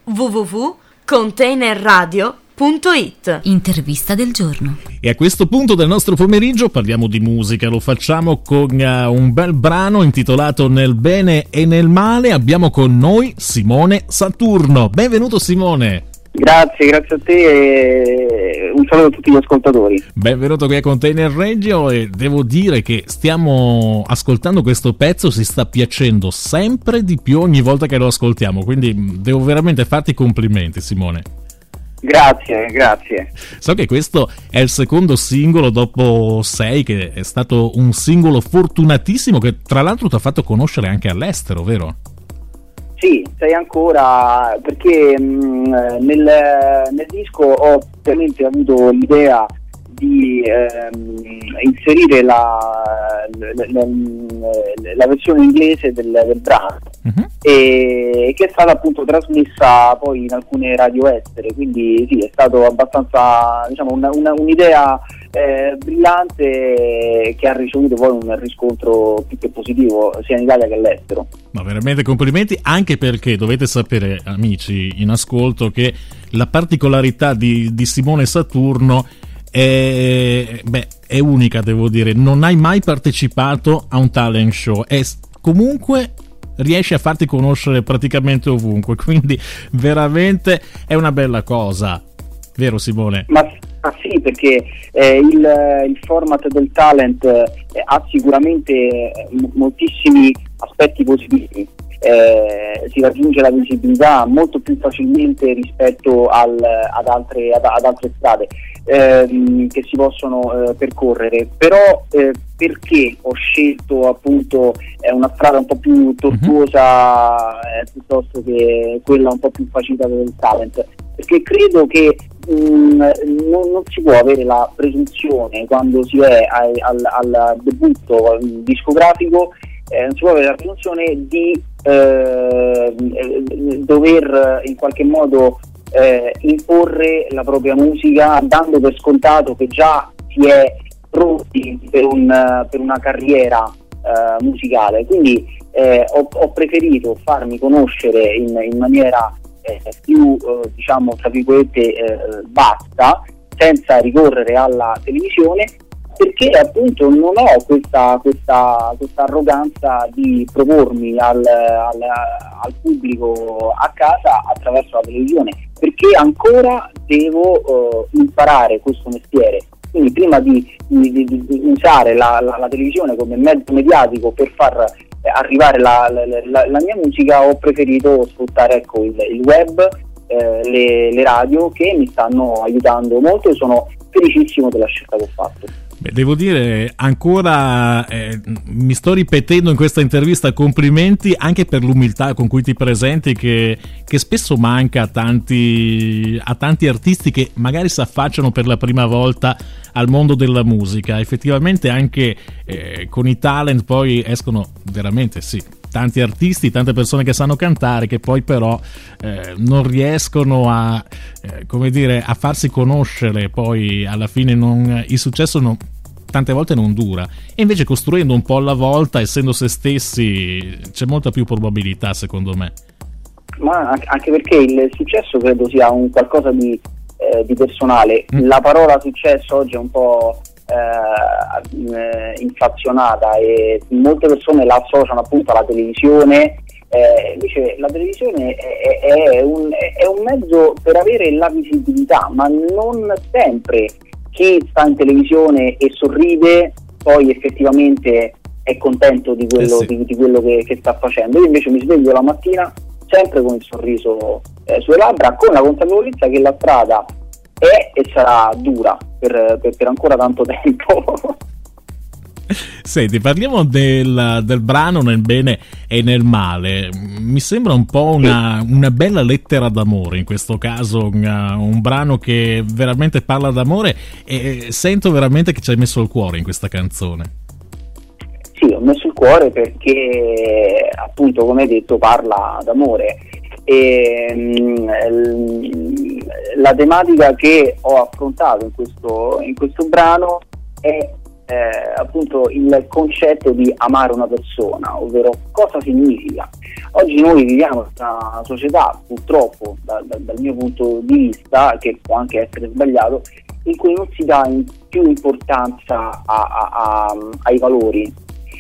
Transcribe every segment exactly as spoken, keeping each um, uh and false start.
w w w punto container radio punto it. Intervista del giorno. E a questo punto del nostro pomeriggio parliamo di musica, lo facciamo con uh, un bel brano intitolato Nel bene e nel male. Abbiamo con noi Simone Saturno. Benvenuto Simone. Grazie, grazie a te e un saluto a tutti gli ascoltatori. Benvenuto qui a Container Radio e devo dire che stiamo ascoltando questo pezzo, si sta piacendo sempre di più ogni volta che lo ascoltiamo, quindi devo veramente farti complimenti Simone. Grazie, grazie. So che questo è il secondo singolo dopo sei, che è stato un singolo fortunatissimo che tra l'altro ti ha fatto conoscere anche all'estero, vero? Sì, sei ancora, perché mh, nel, nel disco ho veramente avuto l'idea di ehm, inserire la, la, la, la versione inglese del, del brano, uh-huh. e che è stata appunto trasmessa poi in alcune radio estere, quindi sì, è stato abbastanza, diciamo, una, una, un'idea eh, brillante che ha ricevuto poi un riscontro più che positivo sia in Italia che all'estero. Ma veramente complimenti, anche perché dovete sapere, amici in ascolto, che la particolarità di, di Simone Saturno È, beh, è unica, devo dire. Non hai mai partecipato a un talent show e comunque riesci a farti conoscere praticamente ovunque, quindi veramente è una bella cosa, vero Simone? Ma, ma sì, perché eh, il, il format del talent eh, ha sicuramente m- moltissimi aspetti positivi. Eh, si raggiunge la visibilità molto più facilmente rispetto al, ad, altre, ad, ad altre strade ehm, che si possono eh, percorrere, però eh, perché ho scelto appunto eh, una strada un po' più tortuosa eh, piuttosto che quella un po' più facilitata del talent? Perché credo che mh, non, non si può avere la presunzione quando si è al, al, al debutto discografico, eh, non si può avere la presunzione di eh, dover in qualche modo eh, imporre la propria musica, dando per scontato che già si è pronti per, un, per una carriera eh, musicale. Quindi eh, ho, ho preferito farmi conoscere in, in maniera eh, più eh, diciamo tra virgolette eh, basta, senza ricorrere alla televisione, perché appunto non ho questa, questa, questa arroganza di propormi al, al, al pubblico a casa attraverso la televisione, perché ancora devo uh, imparare questo mestiere. Quindi prima di, di, di, di usare la, la, la televisione come mezzo mediatico per far eh, arrivare la, la, la, la mia musica, ho preferito sfruttare ecco, il, il web, eh, le, le radio, che mi stanno aiutando molto e sono felicissimo della scelta che ho fatto. Beh, devo dire ancora, eh, mi sto ripetendo in questa intervista, complimenti anche per l'umiltà con cui ti presenti, che, che spesso manca a tanti, a tanti artisti che magari si affacciano per la prima volta al mondo della musica. Effettivamente anche eh, con i talent poi escono veramente sì tanti artisti, tante persone che sanno cantare, che poi però eh, non riescono a eh, come dire a farsi conoscere, poi alla fine non, il successo non, tante volte non dura, e invece costruendo un po' alla volta, essendo se stessi, c'è molta più probabilità secondo me. Ma anche perché il successo credo sia un qualcosa di, eh, di personale. mm. La parola successo oggi è un po' Eh, inflazionata e molte persone la associano appunto alla televisione, eh, invece la televisione è, è, è, un, è un mezzo per avere la visibilità, ma non sempre chi sta in televisione e sorride poi effettivamente è contento di quello, eh sì. di, di quello che, che sta facendo. Io invece mi sveglio la mattina sempre con il sorriso eh, sulle labbra, con la consapevolezza che la strada è e sarà dura per, per, per ancora tanto tempo. Senti, parliamo del, del brano Nel bene e nel male. Mi sembra un po' una, una bella lettera d'amore in questo caso, una, un brano che veramente parla d'amore, e sento veramente che ci hai messo il cuore in questa canzone. Sì, ho messo il cuore perché appunto, come hai detto, parla d'amore. E mh, la tematica che ho affrontato in questo, in questo brano è eh, appunto il concetto di amare una persona, ovvero cosa significa. Oggi noi viviamo in una società, purtroppo da, da, dal mio punto di vista, che può anche essere sbagliato, in cui non si dà in più importanza a, a, a, ai valori,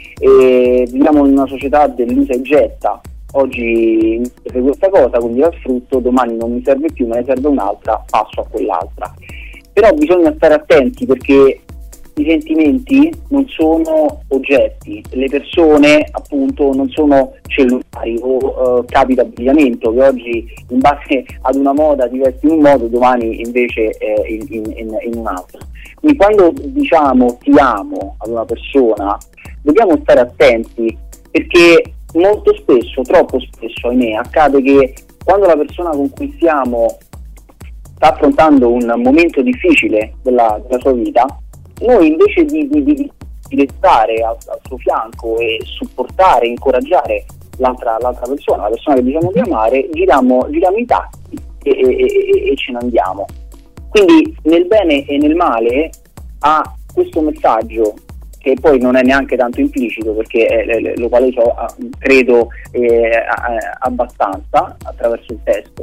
e viviamo in una società dell'usa e getta. Oggi mi serve questa cosa, quindi la sfrutto, domani non mi serve più, me ne serve un'altra, passo a quell'altra. Però bisogna stare attenti, perché i sentimenti non sono oggetti, le persone appunto non sono cellulari o uh, capi d'abbigliamento che oggi in base ad una moda ti vesti in un modo, domani invece eh, in, in, in un altro. Quindi quando diciamo ti amo ad una persona dobbiamo stare attenti, perché molto spesso, troppo spesso ahimè, accade che quando la persona con cui stiamo sta affrontando un momento difficile della, della sua vita, noi invece di, di, di, di restare al, al suo fianco e supportare, incoraggiare l'altra, l'altra persona, la persona che diciamo di amare, giriamo, giriamo i tacchi e, e, e, e ce ne andiamo. Quindi nel bene e nel male ha questo messaggio, che poi non è neanche tanto implicito, perché eh, lo paleso credo eh, abbastanza attraverso il testo.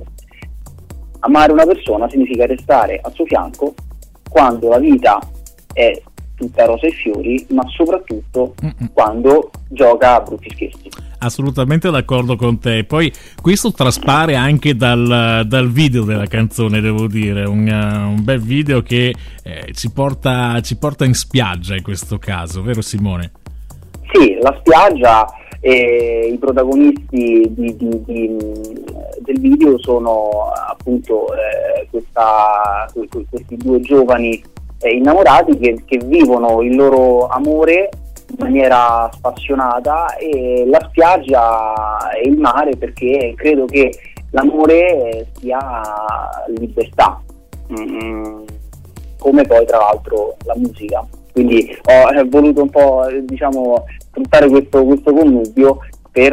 Amare una persona significa restare al suo fianco quando la vita è tutta rose e fiori, ma soprattutto Mm-mm. quando gioca a brutti scherzi. Assolutamente d'accordo con te. Poi questo traspare anche dal, dal video della canzone, devo dire, un, uh, un bel video che eh, ci porta, ci porta in spiaggia in questo caso, vero Simone? Sì, la spiaggia e i protagonisti di, di, di, del video sono appunto eh, questa, questi due giovani eh, innamorati che, che vivono il loro amore in maniera spassionata, e la spiaggia e il mare, perché credo che l'amore sia libertà, mm, come poi tra l'altro la musica. Quindi ho voluto un po' diciamo sfruttare questo, questo connubio per,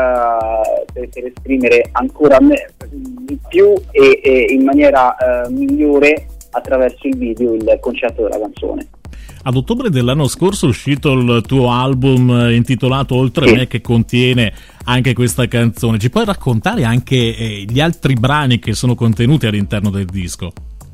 per, per esprimere ancora me, di più e, e in maniera uh, migliore attraverso il video il concetto della canzone. Ad ottobre dell'anno scorso è uscito il tuo album intitolato Oltre sì. me, che contiene anche questa canzone. Ci puoi raccontare anche eh, gli altri brani che sono contenuti all'interno del disco?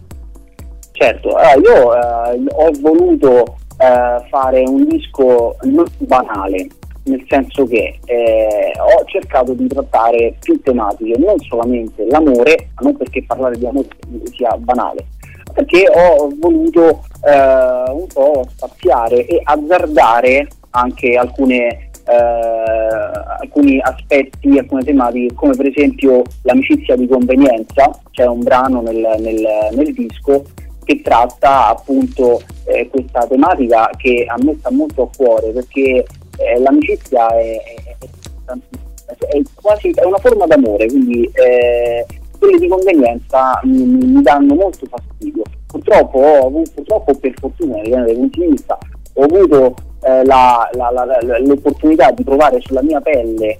Certo, allora io eh, ho voluto eh, fare un disco non banale, nel senso che eh, ho cercato di trattare più tematiche, non solamente l'amore, ma non perché parlare di amore sia banale, perché ho voluto eh, un po' spaziare e azzardare anche alcune eh, alcuni aspetti, alcune tematiche, come per esempio l'amicizia di convenienza. C'è un brano nel, nel, nel disco che tratta appunto eh, questa tematica che a me sta molto a cuore, perché eh, l'amicizia è, è, è quasi è una forma d'amore, quindi eh, quelle di convenienza mi, mi danno molto fastidio. Purtroppo ho avuto, purtroppo per fortuna, dai punti di vista, ho avuto eh, la, la, la, la, l'opportunità di provare sulla mia pelle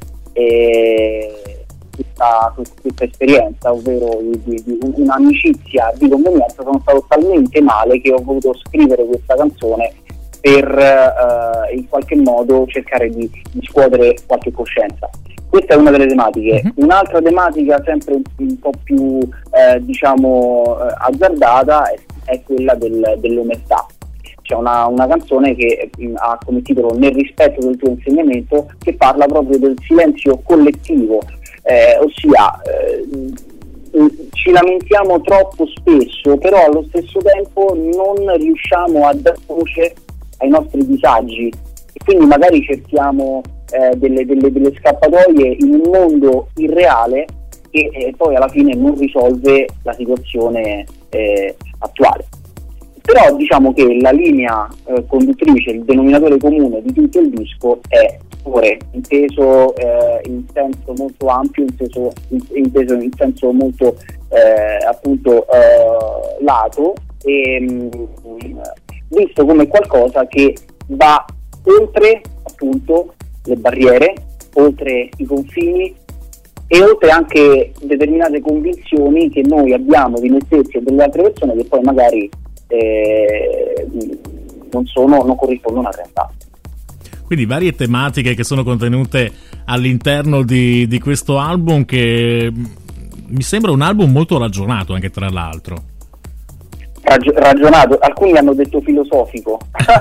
eh, questa, questa esperienza, ovvero di, di, di un'amicizia di convenienza. Sono stato talmente male che ho voluto scrivere questa canzone per eh, in qualche modo cercare di, di scuotere qualche coscienza. Questa è una delle tematiche. Uh-huh. Un'altra tematica sempre un, un po' più eh, diciamo eh, azzardata è, è quella del, dell'omertà. C'è una, una canzone che mh, ha come titolo Nel rispetto del tuo insegnamento, che parla proprio del silenzio collettivo, eh, ossia eh, ci lamentiamo troppo spesso, però allo stesso tempo non riusciamo a dare voce ai nostri disagi, e quindi magari cerchiamo Eh, delle, delle, delle scappatoie in un mondo irreale che eh, poi alla fine non risolve la situazione eh, attuale. Però diciamo che la linea eh, conduttrice, il denominatore comune di tutto il disco è amore, inteso eh, in senso molto ampio, inteso, inteso in senso molto eh, appunto eh, lato, e mh, visto come qualcosa che va oltre appunto le barriere, oltre i confini e oltre anche determinate convinzioni che noi abbiamo di noi stessi e delle altre persone, che poi magari eh, non sono, non corrispondono a realtà. Quindi varie tematiche che sono contenute all'interno di, di questo album, che mi sembra un album molto ragionato anche, tra l'altro. Ragio- ragionato, alcuni hanno detto filosofico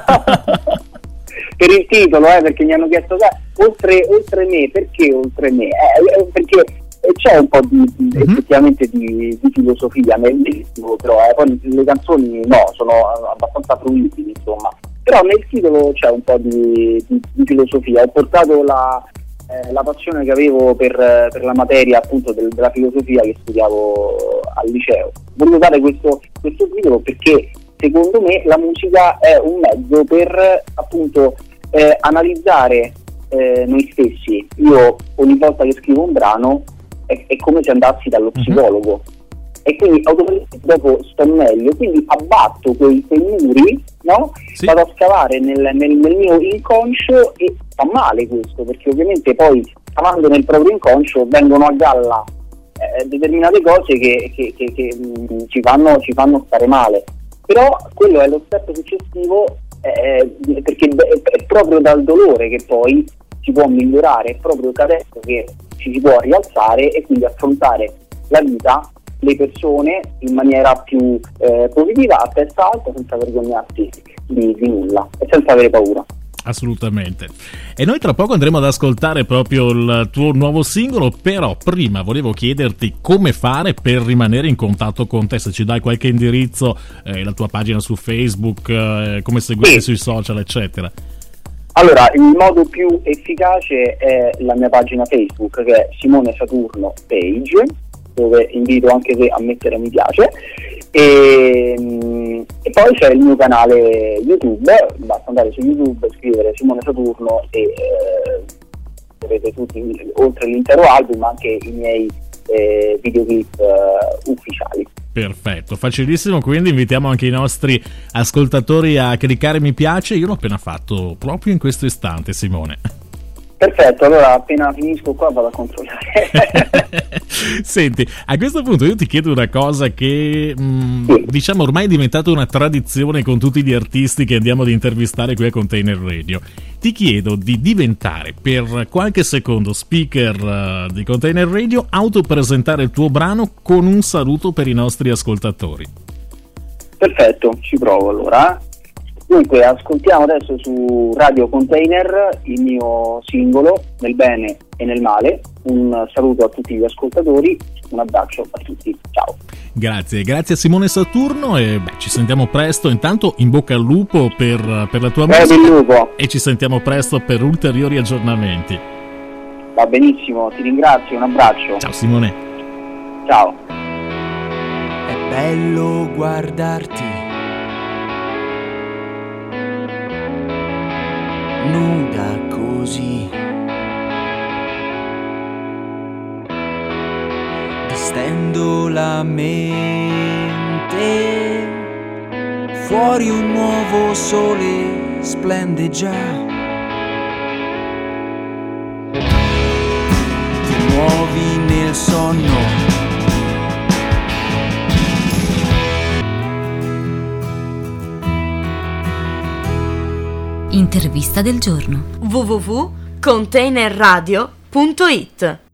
per il titolo, eh, perché mi hanno chiesto oltre, oltre me, perché oltre me? Eh, perché c'è un po' di, di mm-hmm. effettivamente di, di filosofia nel titolo, però eh, poi le canzoni no, sono abbastanza fruibili, insomma, però nel titolo c'è un po' di, di, di filosofia. Ho portato la, eh, la passione che avevo per, per la materia appunto del, della filosofia che studiavo al liceo. Volevo dare questo, questo titolo perché secondo me la musica è un mezzo per appunto eh, analizzare eh, noi stessi. Io ogni volta che scrivo un brano è, è come se andassi dallo psicologo, mm-hmm. e quindi automaticamente dopo sto meglio, quindi abbatto quei, quei muri, no? Sì. Vado a scavare nel, nel, nel mio inconscio, e fa male questo, perché ovviamente poi scavando nel proprio inconscio vengono a galla eh, determinate cose che, che, che, che mh, ci, fanno, ci fanno stare male. Però quello è lo step successivo, eh, perché è proprio dal dolore che poi si può migliorare, è proprio da adesso che ci si può rialzare e quindi affrontare la vita, le persone in maniera più eh, positiva, a testa alta, senza vergognarsi di, di nulla e senza avere paura. Assolutamente. E noi tra poco andremo ad ascoltare proprio il tuo nuovo singolo, però prima volevo chiederti come fare per rimanere in contatto con te, se ci dai qualche indirizzo, eh, la tua pagina su Facebook, eh, come seguire sì. sui social, eccetera. Allora, il modo più efficace è la mia pagina Facebook, che è Simone Saturno Page, dove invito anche te a mettere mi piace, e, e poi c'è il mio canale YouTube, basta andare su YouTube, scrivere Simone Saturno e eh, vedete tutti, oltre l'intero album, anche i miei eh, videoclip eh, ufficiali. Perfetto, facilissimo, quindi invitiamo anche i nostri ascoltatori a cliccare mi piace. Io l'ho appena fatto proprio in questo istante, Simone. Perfetto, allora appena finisco qua vado a controllare. Senti, a questo punto io ti chiedo una cosa che mh, sì. diciamo ormai è diventata una tradizione con tutti gli artisti che andiamo ad intervistare qui a Container Radio. Ti chiedo di diventare per qualche secondo speaker uh, di Container Radio, autopresentare il tuo brano con un saluto per i nostri ascoltatori. Perfetto, ci provo allora. Dunque, ascoltiamo adesso su Radio Container il mio singolo, Nel bene e nel male. Un saluto a tutti gli ascoltatori, un abbraccio a tutti, ciao. Grazie, grazie a Simone Saturno e beh, ci sentiamo presto. Intanto in bocca al lupo per, per la tua musica lupo. E ci sentiamo presto per ulteriori aggiornamenti. Va benissimo, ti ringrazio, un abbraccio. Ciao Simone. Ciao. È bello guardarti nuda così, distendo la mente, fuori un nuovo sole splende già, ti muovi nel sonno. Intervista del giorno. w w w punto container radio punto it